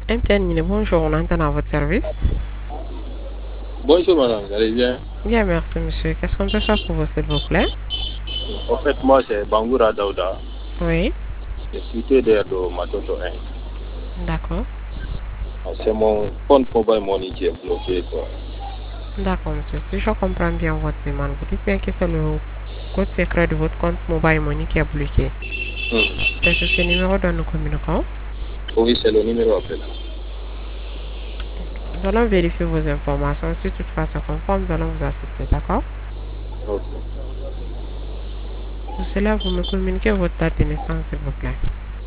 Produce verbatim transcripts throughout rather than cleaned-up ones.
M T N Guinée, bonjour, on entend à votre service. Bonjour madame, vous allez bien? Bien, merci monsieur. Qu'est-ce qu'on peut faire pour vous, s'il vous plaît? En fait, moi c'est Bangoura Daouda, Oui, je suis tuteur de Matoto un. d'accord. C'est mon compte mobile money qui est bloqué, quoi. D'accord, monsieur. Si je comprends bien votre demande, vous dites bien que c'est le code secret de votre compte mobile money qui est bloqué. Hmm. C'est sur ce numéro dont nous communiquons. Oui, c'est le numéro appelé. Nous allons vérifier vos informations. Si toutefois ça conforme, nous allons vous assister, d'accord? Ok. Pour cela, vous me communiquez votre date de naissance, s'il vous plaît.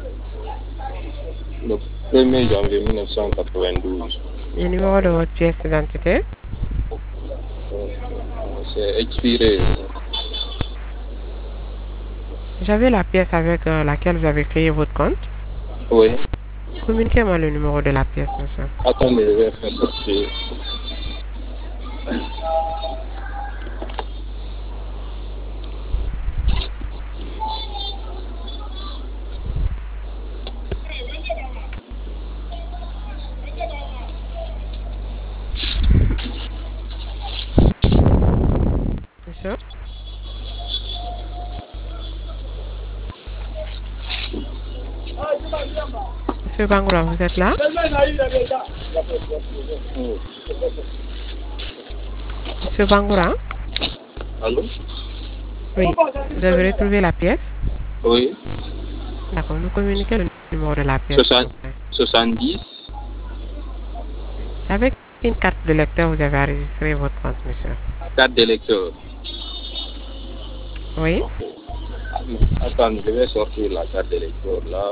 Le premier janvier mille neuf cent quatre-vingt-douze. Le numéro de votre pièce d'identité. C'est expiré. J'avais la pièce avec euh, laquelle vous avez créé votre compte. Oui. Communiquez-moi le numéro de la pièce, monsieur. Attendez, je vais faire sortir. Monsieur? Monsieur Bangoura, vous êtes là? Monsieur Bangoura? Allô? Oui. Vous avez retrouvé la pièce? Oui. D'accord. Nous communiquez le numéro de la pièce, s'il vous soixante, plaît. soixante-dix. C'est avec une carte de lecteur que vous avez enregistré votre compte, monsieur. Carte d'électeur. Oui. Attends, je vais sortir la carte d'électeur là.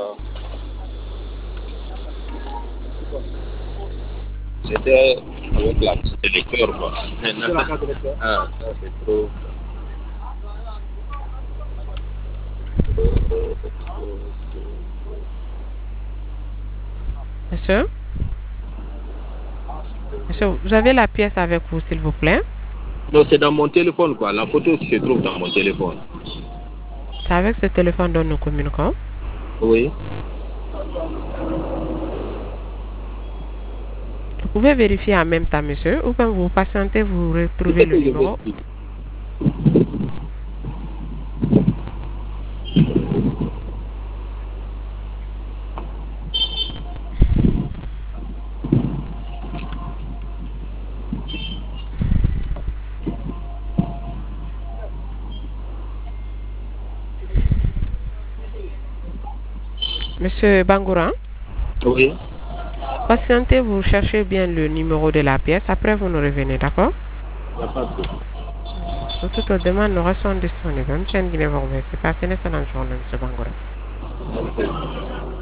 C'était avec la carte d'électeur, quoi. C'est la carte d'électeur. Ah, ça c'est trop. Monsieur? Monsieur, vous avez la pièce avec vous, s'il vous plaît? Non, c'est dans mon téléphone, quoi. La photo se trouve dans mon téléphone. C'est avec ce téléphone dont nous communiquons. Oui. Vous pouvez vérifier en même temps, monsieur, ou quand vous patientez, vous retrouvez le numéro. Monsieur Bangoura? Oui. Patientez, vous cherchez bien le numéro de la pièce. Après, vous nous revenez, d'accord? Il n'y a pas de souci. Pour toute autre demande, nous restons disponibles. M T N Guinée, vous remercie. Passez une excellente journée, monsieur Bangoura. Merci.